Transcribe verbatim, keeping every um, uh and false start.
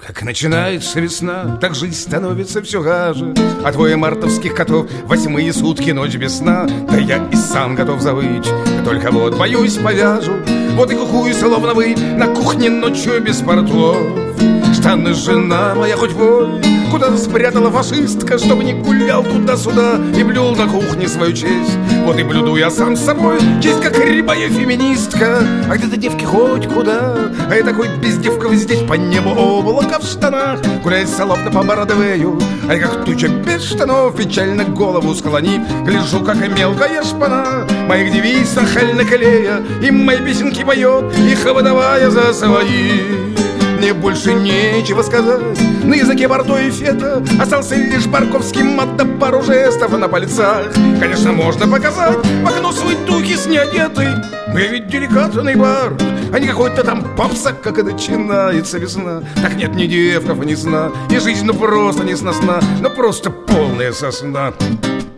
Как начинается весна, так жизнь становится все гаже. А двое мартовских котов восьмые сутки ночь без сна. Да я и сам готов завыть, да только вот боюсь повяжу. Вот и кухую, словно вы, на кухне ночью без портов. Штаны жена моя хоть вой, куда спрятала фашистка, чтобы не гулял туда-сюда и блюл на кухне свою честь. Вот и блюду я сам с собой честь, как рябая феминистка. А где-то девки хоть куда, а я такой без девков здесь по небу облако в штанах. Гуляет соловно по Бродвею, а я как туча без штанов, печально голову склонив, гляжу, как и мелкая шпана моих девиц нахально колея, и мои песенки поет, их выдавая за свои. Мне больше нечего сказать. На языке Бордо и Фета остался лишь барковский мат да пару жестов на пальцах. Конечно, можно показать в окно свой тухис неодетый, но я ведь деликатный бар, а не какой-то там попсак, как и начинается весна. Так нет ни девков, ни сна, и жизнь ну просто не сносна, но просто полная сосна.